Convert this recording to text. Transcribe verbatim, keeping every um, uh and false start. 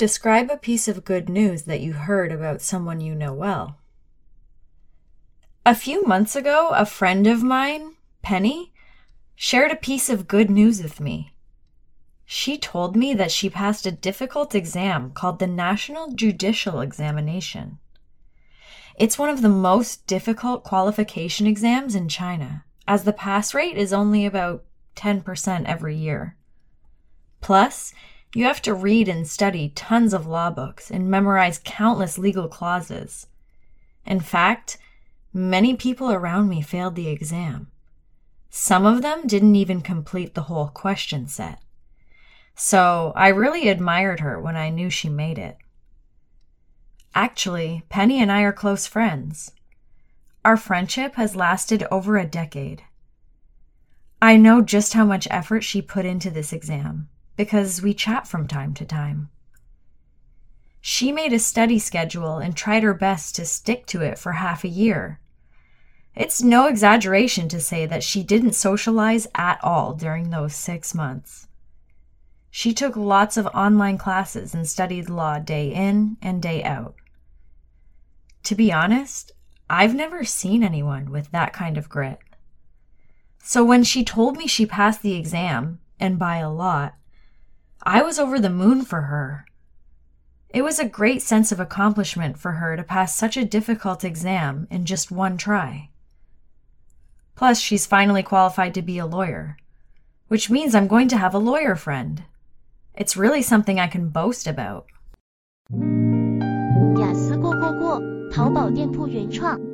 Describe a piece of good news that you heard about someone you know well. A few months ago, a friend of mine, Penny, shared a piece of good news with me. She told me that she passed a difficult exam called the National Judicial Examination. It's one of the most difficult qualification exams in China, as the pass rate is only about ten percent every year. Plus, you have to read and study tons of law books and memorize countless legal clauses. In fact, many people around me failed the exam. Some of them didn't even complete the whole question set. So I really admired her when I knew she made it. Actually, Penny and I are close friends. Our friendship has lasted over a decade. I know just how much effort she put into this exam, because we chat from time to time. She made a study schedule and tried her best to stick to it for half a year. It's no exaggeration to say that she didn't socialize at all during those six months. She took lots of online classes and studied law day in and day out. To be honest, I've never seen anyone with that kind of grit. So when she told me she passed the exam, and by a lot, I was over the moon for her. It was a great sense of accomplishment for her to pass such a difficult exam in just one try. Plus, she's finally qualified to be a lawyer, which means I'm going to have a lawyer friend. It's really something I can boast about. 雅思过过过，淘宝店铺原创。